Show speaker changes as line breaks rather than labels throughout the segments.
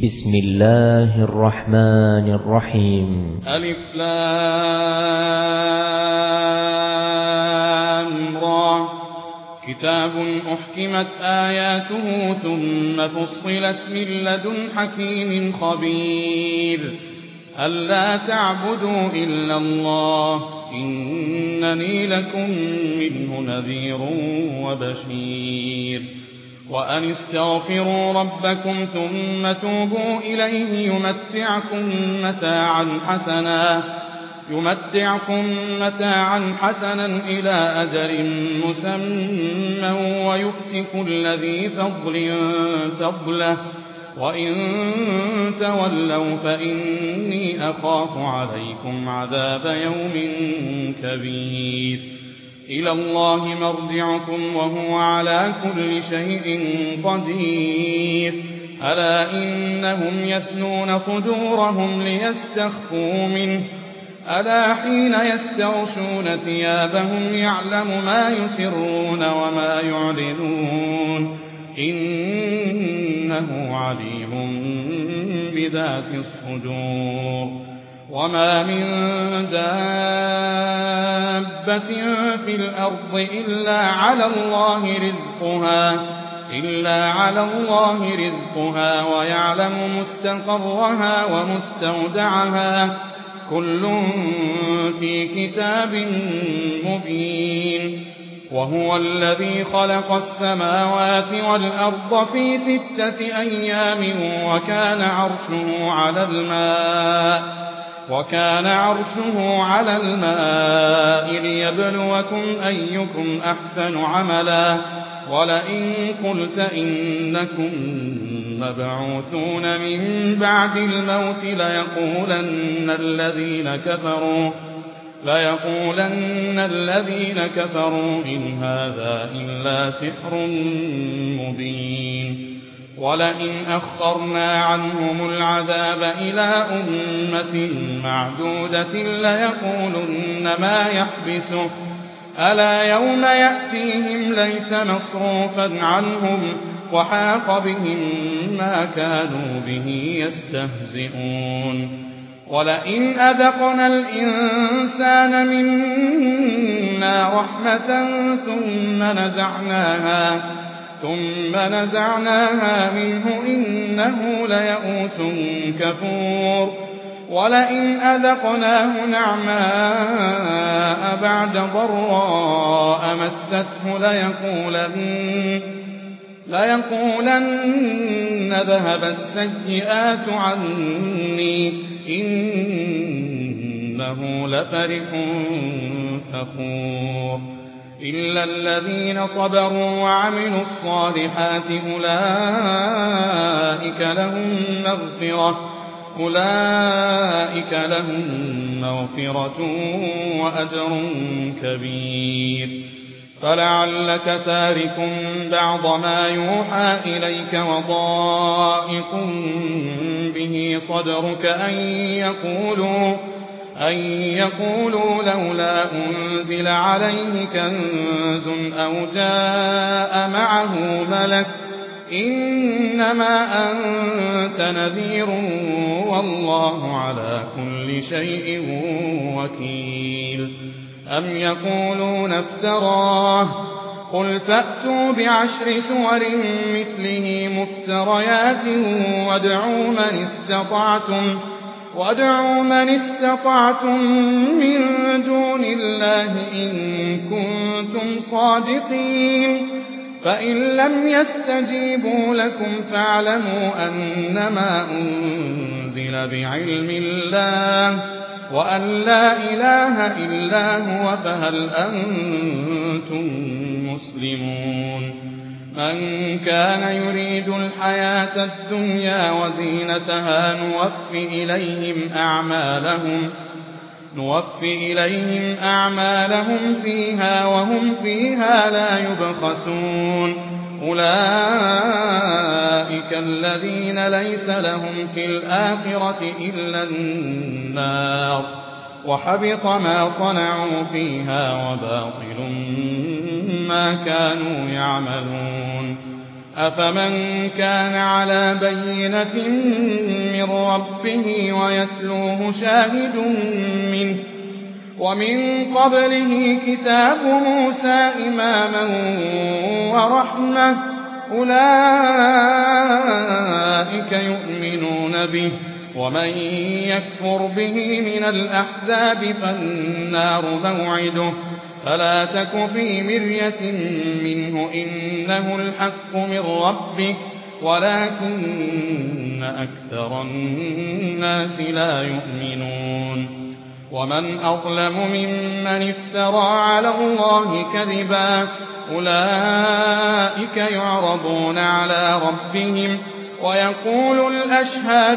بسم الله الرحمن الرحيم.
ألف لام را. كتاب أحكمت آياته ثم فصلت من لدن حكيم خبير. ألا تعبدوا إلا الله إنني لكم منه نذير وبشير. وأن استغفروا ربكم ثم توبوا إليه يمتعكم متاعا حسنا إلى أجل مسمى ويؤت كل ذي فضل فضله وإن تولوا فإني أخاف عليكم عذاب يوم كبير. إلى الله مرجعكم وهو على كل شيء قدير. ألا إنهم يثنون صدورهم ليستخفوا منه ألا حين يستغشون ثيابهم يعلم ما يسرون وما يعلنون إنه عليم بذات الصدور. وما من دابة في الأرض إلا على الله رزقها ويعلم مستقرها ومستودعها كل في كتاب مبين. وهو الذي خلق السماوات والأرض في 6 أيام وكان عرشه على الماء ليبلوكم أيكم أحسن عملا. ولئن قلت إنكم مبعوثون من بعد الموت ليقولن الذين كفروا إن هذا إلا سحر مبين. ولئن أخرنا عنهم العذاب إلى أمة معدودة ليقولن ما يحبسه ألا يوم يأتيهم ليس مصروفا عنهم وحاق بهم ما كانوا به يستهزئون. ولئن أذقنا الإنسان منا رحمة ثم نزعناها منه إنه ليئوس كفور. ولئن أذقناه نعماء بعد ضراء مسته ليقولن ذهب السيئات عني إنه لفرح فخور. إلا الذين صبروا وعملوا الصالحات أولئك لهم مغفرة وأجر كبير. فلعلك تارك بعض ما يوحى إليك وضائق به صدرك أن يقولوا لولا أنزل عليه كنز أو جاء معه ملك إنما أنت نذير والله على كل شيء وكيل. أم يقولون افتراه قل فأتوا ب10 سور مثله مفتريات وادعوا من استطعتم من دون الله إن كنتم صادقين. فإن لم يستجيبوا لكم فاعلموا أنما أنزل بعلم الله وأن لا إله إلا هو فهل أنتم مسلمون. من كان يريد الحياة الدنيا وزينتها نوفي إليهم أعمالهم فيها وهم فيها لا يبخسون. أولئك الذين ليس لهم في الآخرة إلا النار وحبط ما صنعوا فيها وباطل ما كانوا يعملون. أفمن كان على بينة من ربه ويتلوه شاهد منه ومن قبله كتاب موسى إماما ورحمة أولئك يؤمنون به ومن يكفر به من الأحزاب فالنار موعده فلا تك في مرية منه إنه الحق من ربك ولكن أكثر الناس لا يؤمنون ومن أظلم ممن افترى على الله كذبا أولئك يعرضون على ربهم ويقول الأشهاد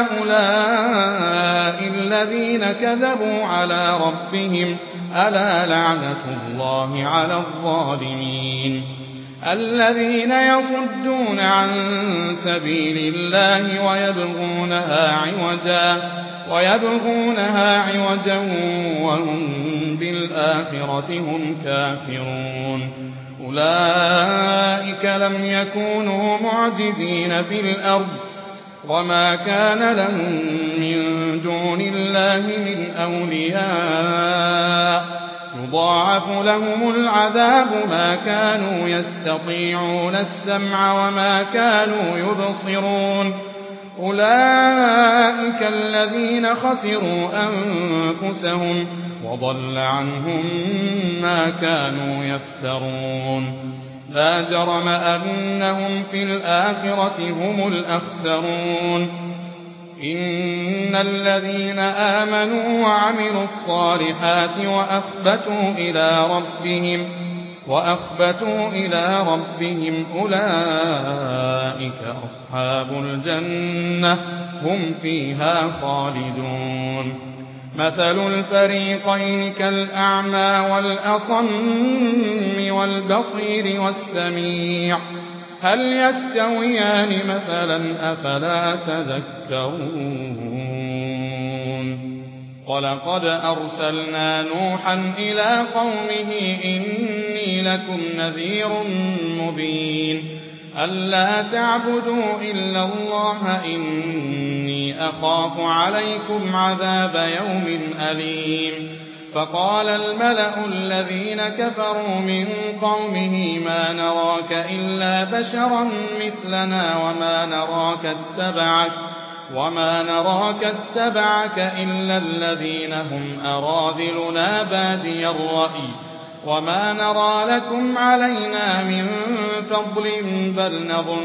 هؤلاء الذين كذبوا على ربهم ألا لعنة الله على الظالمين الذين يصدون عن سبيل الله ويبغونها عوجا وهم بالآخرة هم كافرون أولئك لم يكونوا معجزين في الأرض وما كان لهم من دون الله من أولياء يضاعف لهم العذاب ما كانوا يستطيعون السمع وما كانوا يبصرون أولئك الذين خسروا أنفسهم وضل عنهم ما كانوا يفترون لا جرم أنهم في الآخرة هم الأخسرون إن الذين آمنوا وعملوا الصالحات وأخبتوا إلى ربهم أولئك أصحاب الجنة هم فيها خالدون مثل الفريقين كالأعمى والأصم والبصير والسميع هل يستويان مثلا أفلا تذكرون ولقد أرسلنا نوحا إلى قومه إني لكم نذير مبين ألا تعبدوا إلا الله إني أخاف عليكم عذاب يوم أليم فقال الملأ الذين كفروا من قومه ما نراك إلا بشرا مثلنا وما نراك اتبعك إلا الذين هم أراذلنا بادي الرأي وما نرى لكم علينا من فضل بل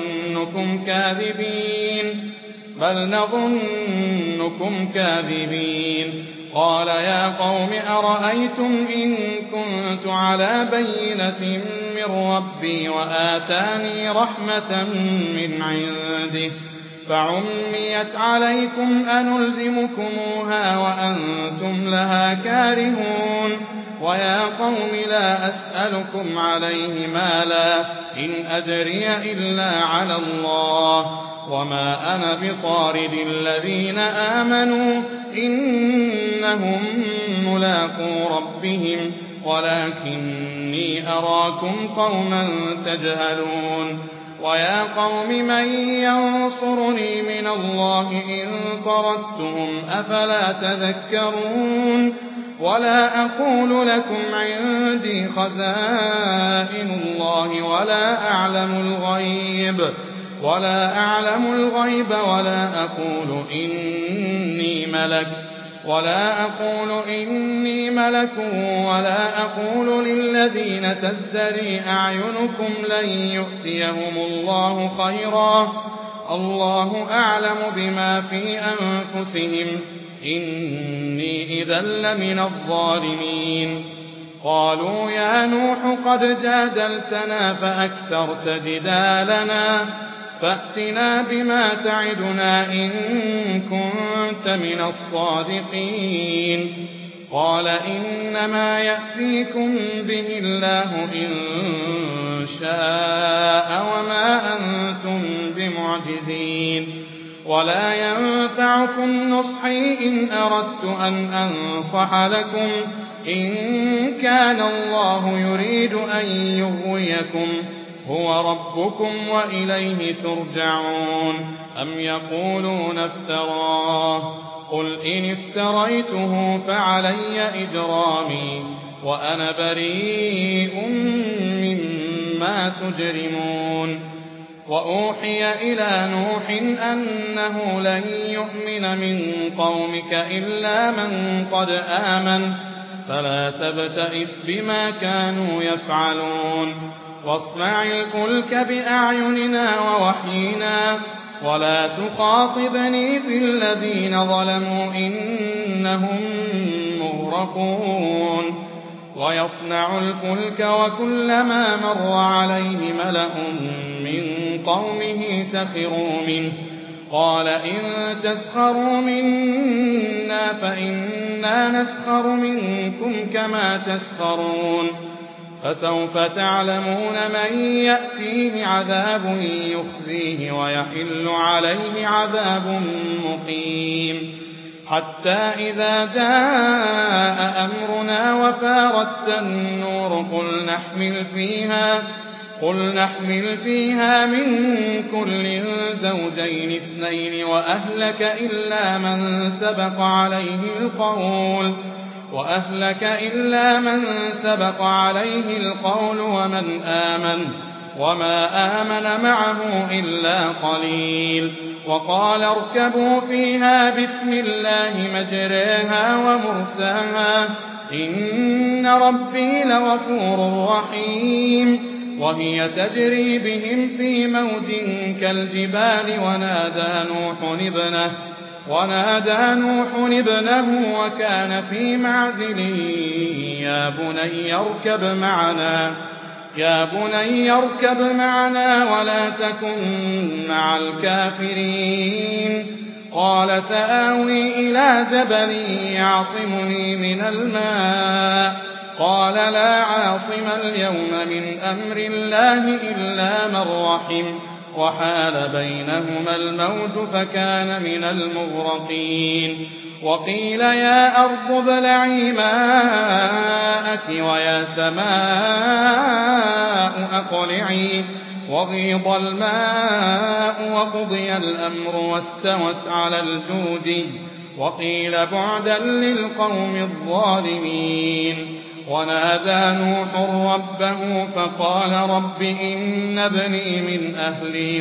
نظنكم كاذبين قال يا قوم أرأيتم إن كنت على بينة من ربي وآتاني رحمة من عنده فعميت عليكم أنلزمكموها وأنتم لها كارهون ويا قوم لا أسألكم عليه مالا إن أدري إلا على الله وما أنا بطارد الذين آمنوا إنهم ملاقو ربهم ولكني أراكم قوما تجهلون ويا قوم من ينصرني من الله إن طردتهم أفلا تذكرون ولا أقول لكم عندي خزائن الله ولا أعلم الغيب ولا أقول إني ملك ولا أقول للذين تزدري أعينكم لن يؤتيهم الله خيرا الله أعلم بما في أنفسهم إني إذا لمن الظالمين قالوا يا نوح قد جادلتنا فأكثرت جدالنا فأتنا بما تعدنا إن كنت من الصادقين قال إنما يأتيكم به الله إن شاء وما أنتم بمعجزين ولا ينفعكم نصحي إن أردت أن أنصح لكم إن كان الله يريد أن يغويكم هو ربكم وإليه ترجعون أم يقولون افتراه قل إن افتريته فعلي إجرامي وأنا بريء مما تجرمون وأوحي إلى نوح أنه لن يؤمن من قومك إلا من قد آمن فلا تبتئس بما كانوا يفعلون واصنع الفلك بأعيننا ووحينا ولا تخاطبني في الذين ظلموا إنهم مغرقون ويصنع الفلك وكلما مر عليه ملأ من قومه سخروا منه قال إن تسخروا منا فإنا نسخر منكم كما تسخرون فسوف تعلمون من يأتيه عذاب يخزيه ويحل عليه عذاب مقيم حتى إذا جاء أمرنا وفارت النور قل نحمل فيها من كل زوجين اثنين وأهلك إلا من سبق عليه القول ومن آمن وما آمن معه إلا قليل وقال اركبوا فيها بسم الله مجريها ومرساها إن ربي لغفور رحيم وهي تجري بهم في موج كالجبال ونادى نوح ابنه وكان في معزل يا بني اركب معنا ولا تكن مع الكافرين قال سآوي إلى جبل يعصمني من الماء قال لا عاصم اليوم من أمر الله إلا من رحم وحال بينهما الموج فكان من المغرقين وقيل يا أرض ابلعي ماءك ويا سماء أقلعي وغيض الماء وقضي الأمر واستوت على الجود وقيل بعدا للقوم الظالمين ونادى نوح ربه فقال رب إن ابني من أهلي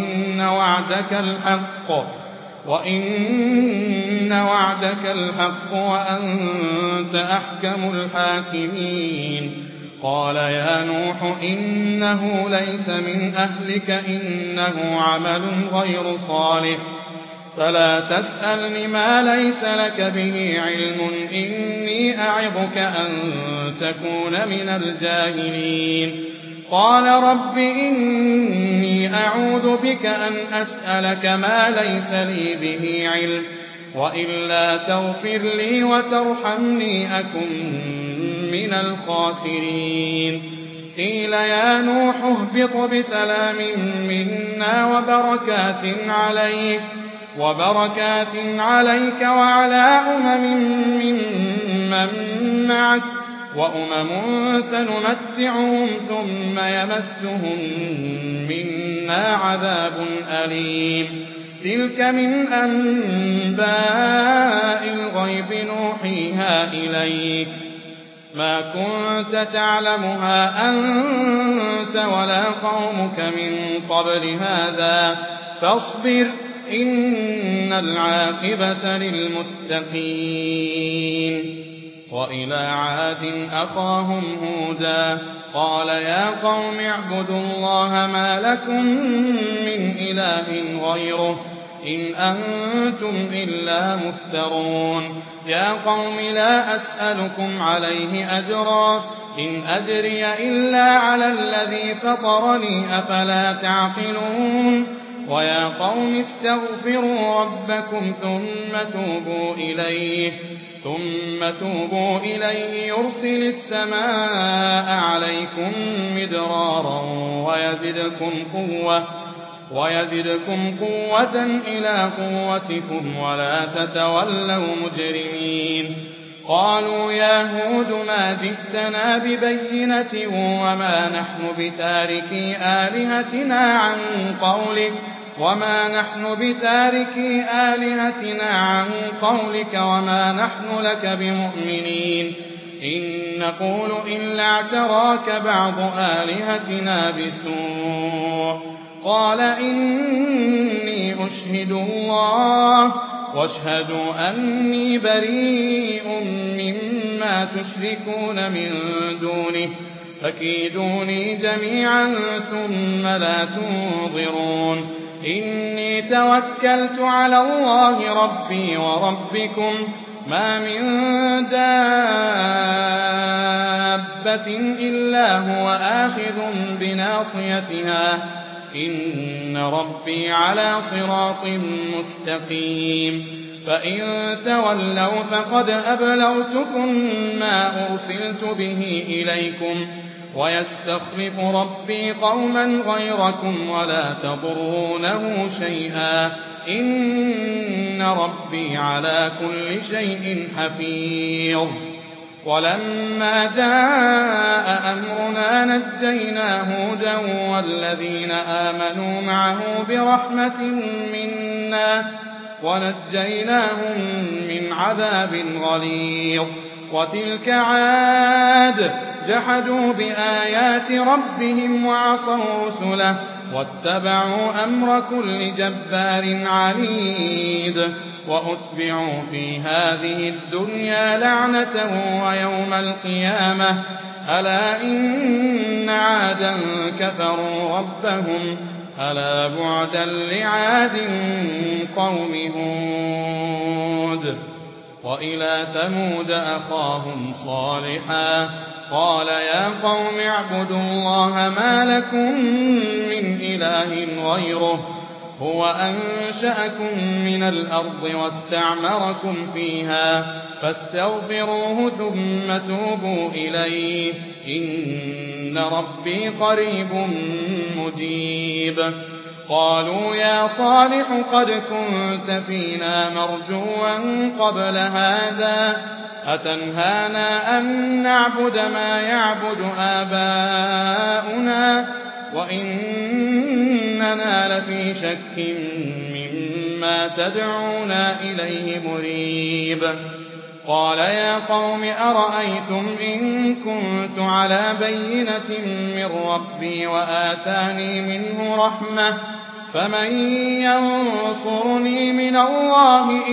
وإن وعدك الحق وأنت أحكم الحاكمين قال يا نوح إنه ليس من أهلك إنه عمل غير صالح فلا تسألني ما ليس لك به علم إني أعظك أن تكون من الجاهلين قال رب إني أعوذ بك أن أسألك ما ليس لي به علم وإلا تغفر لي وترحمني أكن من الخاسرين قيل يا نوح اهبط بسلام منا وبركات عليك وعلى ممن معك وأمم سنمتعهم ثم يمسهم منا عذاب أليم تلك من أنباء الغيب نوحيها إليك ما كنت تعلمها أنت ولا قومك من قبل هذا فاصبر إن العاقبة للمتقين وإلى عاد أخاهم هودا قال يا قوم اعبدوا الله ما لكم من إله غيره إن أنتم إلا مفترون يا قوم لا أسألكم عليه أجرا إن أجري إلا على الذي فطرني أفلا تعقلون ويا قوم استغفروا ربكم ثم توبوا إليه يرسل السماء عليكم مدرارا ويزدكم قوة إلى قوتكم ولا تتولوا مجرمين قالوا يا هود ما جئتنا ببينة وما نحن بتاركي آلهتنا عن قولك وما نحن لك بمؤمنين إن نقول إلا اعتراك بعض آلهتنا بسوء قال إني أشهد الله واشهدوا أني بريء مما تشركون من دونه فكيدوني جميعا ثم لا تنظرون إني توكلت على الله ربي وربكم ما من دابة إلا هو آخذ بناصيتها إن ربي على صراط مستقيم فإن تولوا فقد أبلغتكم ما أرسلت به إليكم ويستخلف ربي قوما غيركم ولا تضرونه شيئا إن ربي على كل شيء حفيظ ولما جاء أمرنا نجينا هودا والذين آمنوا معه برحمة منا ونجيناهم من عذاب غليظ وتلك عاد جحدوا بآيات ربهم وعصوا رسله واتبعوا أمر كل جبار عنيد وأتبعوا في هذه الدنيا لعنة ويوم القيامة ألا إن عادا كفروا ربهم ألا بعدا لعاد قوم هود وإلى ثمود أخاهم صالحا قال يا قوم اعبدوا الله ما لكم من إله غيره هو أنشأكم من الأرض واستعمركم فيها فاستغفروه ثم توبوا إليه إن ربي قريب مجيب قالوا يا صالح قد كنت فينا مرجوا قبل هذا أتنهانا أن نعبد ما يعبد آباؤنا وإننا لفي شك مما تدعونا إليه مريب قال يا قوم أرأيتم إن كنت على بينة من ربي وآتاني منه رحمة فمن ينصرني من الله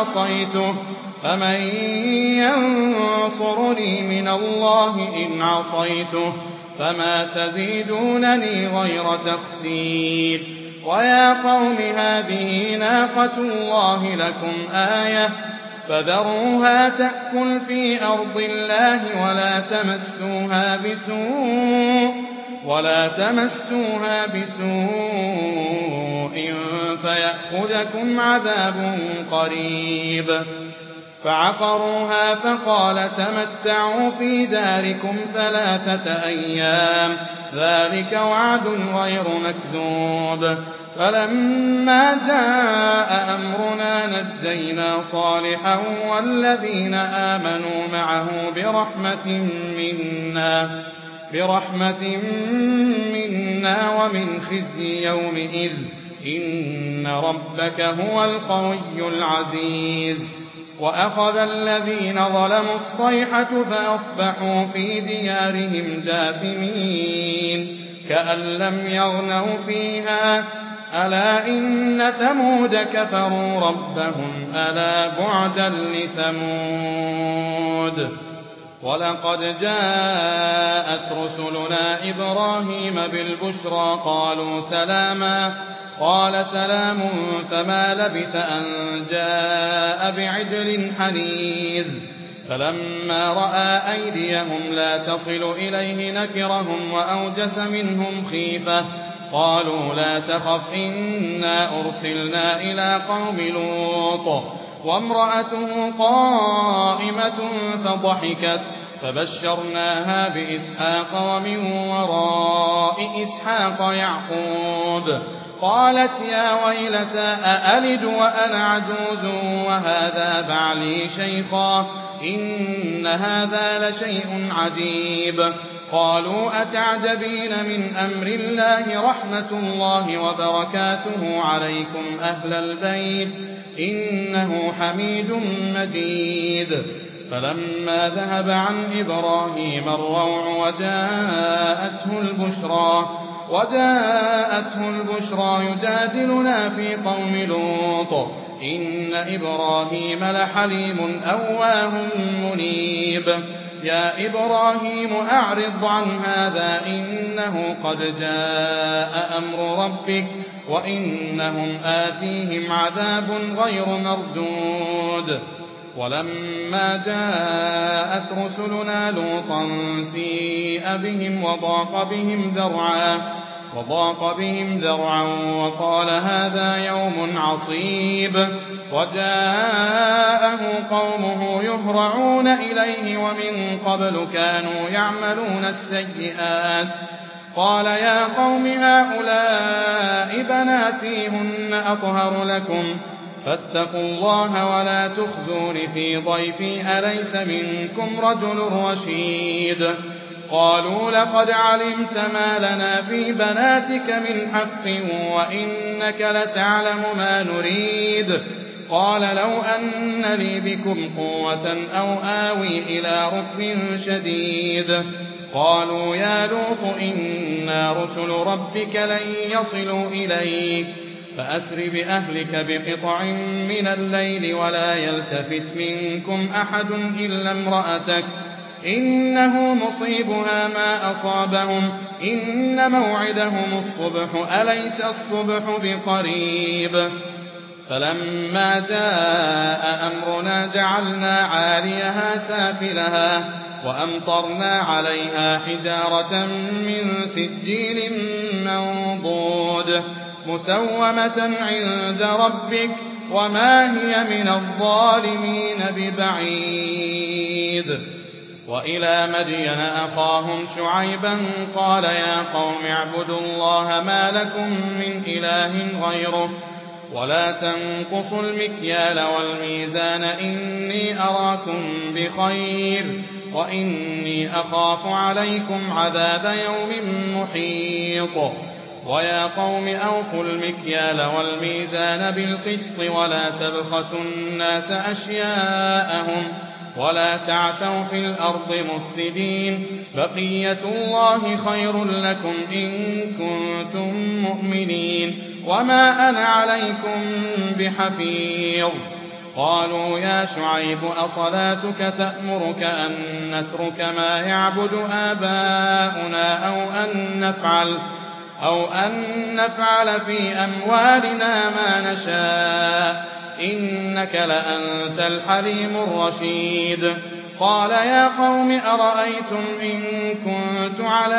إن عصيته فما تزيدونني غير تخسير ويا قوم هذه ناقة الله لكم آية فذروها تأكل في أرض الله ولا تمسوها بسوء فيأخذكم عذاب قريب فعقروها فقال تمتعوا في داركم 3 أيام ذلك وعد غير مكذوب فلما جاء أمرنا نجينا صالحا والذين آمنوا معه برحمة منا ومن خزي يومئذ إن ربك هو القوي العزيز وأخذ الذين ظلموا الصيحة فأصبحوا في ديارهم جاثمين كأن لم يغنوا فيها ألا إن ثمود كفروا ربهم ألا بعدا لثمود ولقد جاءت رسلنا إبراهيم بالبشرى قالوا سلاما قال سلام فما لبث أن جاء بعجل حنيذ فلما رأى أيديهم لا تصل إليه نكرهم وأوجس منهم خيفة قالوا لا تخف إنا أرسلنا إلى قوم لوط وامرأته قائمة فضحكت فبشرناها بإسحاق ومن وراء إسحاق يعقوب قالت يا ويلتى أألد وأنا عجوز وهذا بعلي شيخا إن هذا لشيء عجيب قالوا أتعجبين من أمر الله رحمة الله وبركاته عليكم أهل البيت إنه حميد مجيد فلما ذهب عن إبراهيم الروع وجاءته البشرى يجادلنا في قوم لوط إن إبراهيم لحليم أواه منيب يا إبراهيم أعرض عن هذا إنه قد جاء أمر ربك وإنهم آتيهم عذاب غير مردود ولما جاءت رسلنا لوطا سيء بهم وضاق بهم ذرعا وقال هذا يوم عصيب وجاءه قومه يهرعون إليه ومن قبل كانوا يعملون السيئات قال يا قوم هؤلاء بناتي هن أطهر لكم فاتقوا الله ولا تخزون في ضيفي أليس منكم رجل رشيد قالوا لقد علمت ما لنا في بناتك من حق وإنك لتعلم ما نريد قال لو أن لي بكم قوة أو آوي إلى ركن شديد قالوا يا لوط إنا رسل ربك لن يصلوا إليك فأسر بأهلك بقطع من الليل ولا يلتفت منكم أحد إلا امرأتك إنه مصيبها ما أصابهم إن موعدهم الصبح أليس الصبح بقريب فلما جاء أمرنا جعلنا عاليها سافلها وأمطرنا عليها حجارة من سجيل منضود مسومة عند ربك وما هي من الظالمين ببعيد وإلى مدين أخاهم شعيبا قال يا قوم اعبدوا الله ما لكم من إله غيره ولا تنقصوا المكيال والميزان إني أراكم بخير وإني أخاف عليكم عذاب يوم محيط ويا قوم أوفوا المكيال والميزان بالقسط ولا تبخسوا الناس أشياءهم ولا تعثوا في الأرض مفسدين بقية الله خير لكم إن كنتم مؤمنين وما أنا عليكم بحفيظ قالوا يا شعيب أصلاتك تأمرك أن نترك ما يعبد آباؤنا أو أن نفعل في أموالنا ما نشاء إنك لأنت الحليم الرشيد قال يا قوم أرأيتم إن كنت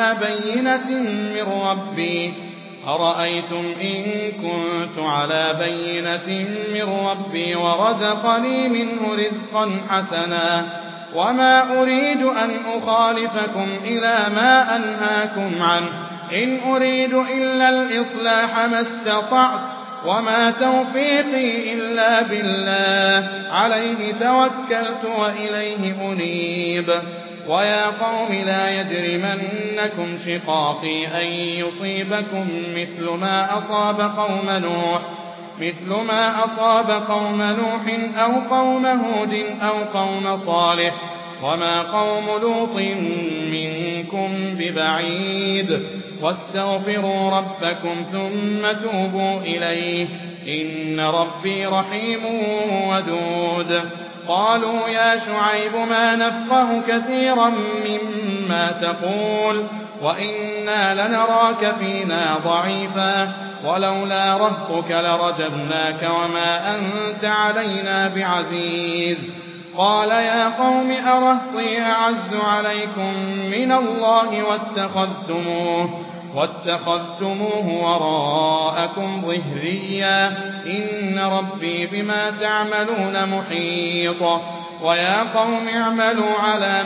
على بينة من ربي ورزقني منه رزقا حسنا وما أريد أن أخالفكم إلى ما أنهاكم عنه إن أريد إلا الإصلاح ما استطعت وما توفيقي إلا بالله عليه توكلت وإليه أنيب ويا قوم لا يجرمنكم شقاقي أن يصيبكم مثل ما أصاب قوم نوح أو قوم هود أو قوم صالح وما قوم لوط منكم ببعيد واستغفروا ربكم ثم توبوا إليه إن ربي رحيم ودود قالوا يا شعيب ما نفقه كثيرا مما تقول وإنا لنراك فينا ضعيفا ولولا رهطك لرجمناك وما أنت علينا بعزيز قال يا قوم أرهطي أعز عليكم من الله واتخذتموه وراءكم ظهريا إن ربي بما تعملون محيط ويا قوم اعملوا على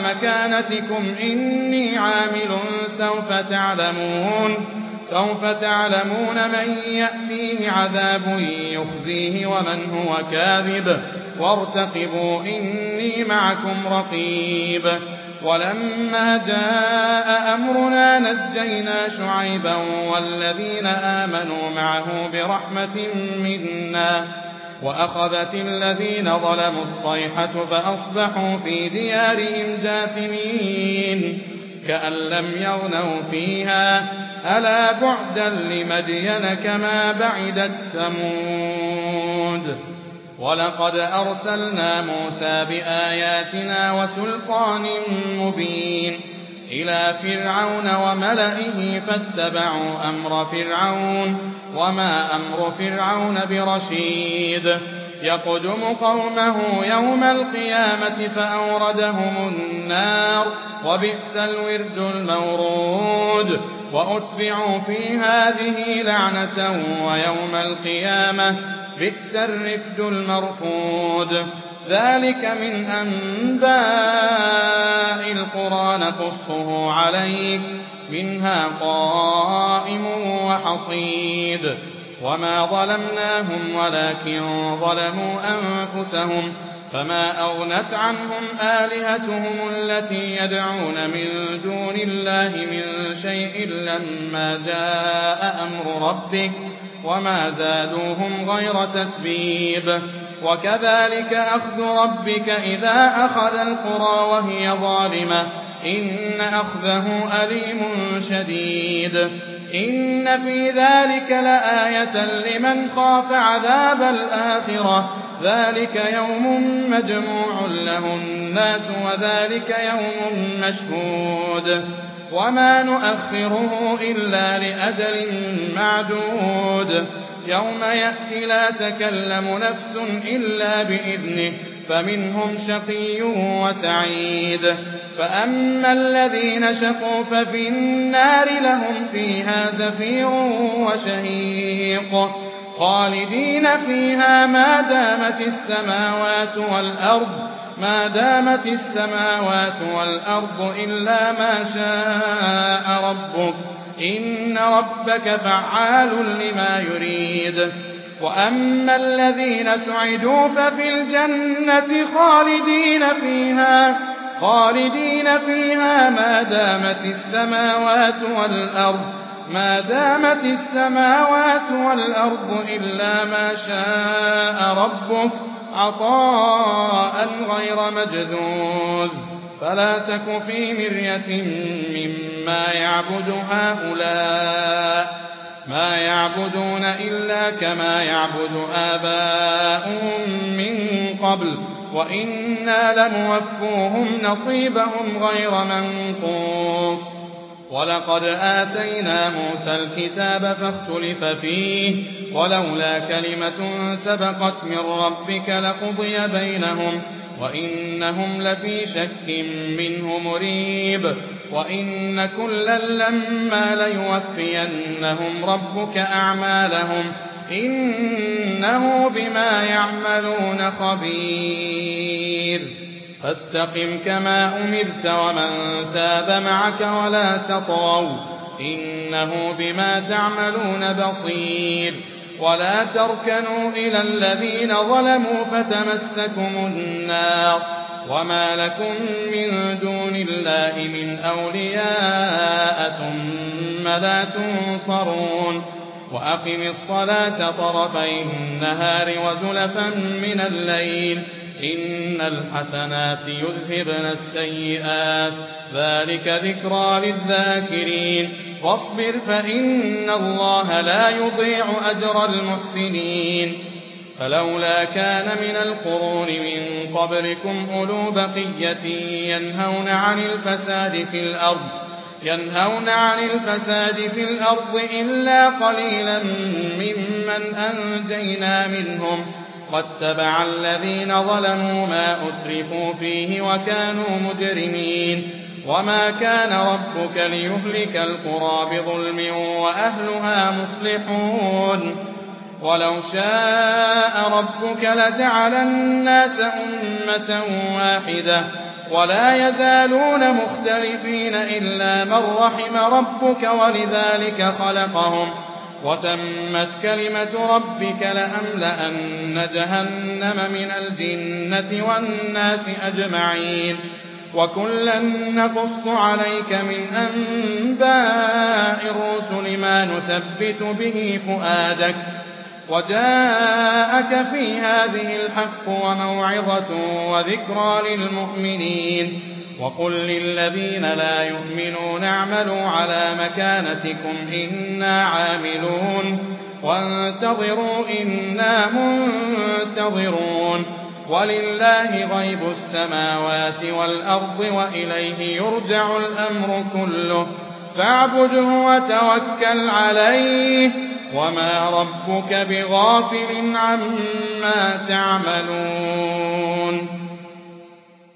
سوف تعلمون من يأتيه عذاب يخزيه ومن هو كاذب وارتقبوا إني معكم رقيب. ولما جاء أمرنا نجينا شعيبا والذين آمنوا معه برحمة منا وأخذت الذين ظلموا الصيحة فأصبحوا في ديارهم جاثمين كأن لم يغنوا فيها ألا بعدا لمدين كما بعدت ثمود. ولقد أرسلنا موسى بآياتنا وسلطان مبين إلى فرعون وملئه فاتبعوا أمر فرعون وما أمر فرعون برشيد يقدم قومه يوم القيامة فأوردهم النار وبئس الورد المورود وأتبعوا في هذه لعنة ويوم القيامة بئس الرفد المرفود. ذلك من أنباء القرى نقصه عليك منها قائم وحصيد. وما ظلمناهم ولكن ظلموا أنفسهم فما أغنت عنهم آلهتهم التي يدعون من دون الله من شيء لما جاء أمر ربك وما زادوهم غير تتبيب. وكذلك أخذ ربك إذا أخذ القرى وهي ظالمة إن أخذه أليم شديد. إن في ذلك لآية لمن خاف عذاب الآخرة ذلك يوم مجموع له الناس وذلك يوم مشهود وما نؤخره إلا لأجل معدود. يوم يأتي لا تكلم نفس إلا بإذنه فمنهم شقي وسعيد. فأما الذين شقوا ففي النار لهم فيها زفير وشهيق خالدين فيها ما دامت السماوات والأرض إلا ما شاء ربك إن ربك فعال لما يريد. وأما الذين سعدوا ففي الجنة خالدين فيها ما دامت السماوات والأرض إلا ما شاء ربك عطاء غير مجذوذ. فلا تك في مرية مما يعبد هؤلاء ما يعبدون إلا كما يعبد آباؤهم من قبل وإنا لموفوهم نصيبهم غير منقوص. ولقد آتينا موسى الكتاب فاختلف فيه ولولا كلمة سبقت من ربك لقضي بينهم وإنهم لفي شك منه مريب. وإن كلا لما ليوفينهم ربك أعمالهم إنه بما يعملون خبير. فاستقم كما أمرت ومن تاب معك ولا تطغوا إنه بما تعملون بصير. ولا تركنوا إلى الذين ظلموا فتمسكم النار وما لكم من دون الله من أولياء ثم لا تنصرون. وأقم الصلاة طرفي النهار وزلفا من الليل إن الحسنات يذهبن السيئات ذلك ذكرى للذاكرين. واصبر فإن الله لا يضيع أجر المحسنين. فلولا كان من القرون من قبلكم أولو بقية ينهون عن الفساد في الأرض إلا قليلا ممن أنجينا منهم واتبع الذين ظلموا ما أترفوا فيه وكانوا مجرمين. وما كان ربك ليهلك القرى بظلم وأهلها مصلحون. ولو شاء ربك لجعل الناس أمة واحدة ولا يزالون مختلفين إلا من رحم ربك ولذلك خلقهم وتمت كلمة ربك لأملأن جهنم من الجنة والناس أجمعين وكلا نقص عليك من أنباء الرسل ما نثبت به فؤادك وجاءك في هذه الحق وموعظة وذكرى للمؤمنين وقل للذين لا يؤمنون اعملوا على مكانتكم إنا عاملون وانتظروا إنا منتظرون ولله غيب السماوات والأرض وإليه يرجع الأمر كله فاعبده وتوكل عليه وما ربك بغافل عما تعملون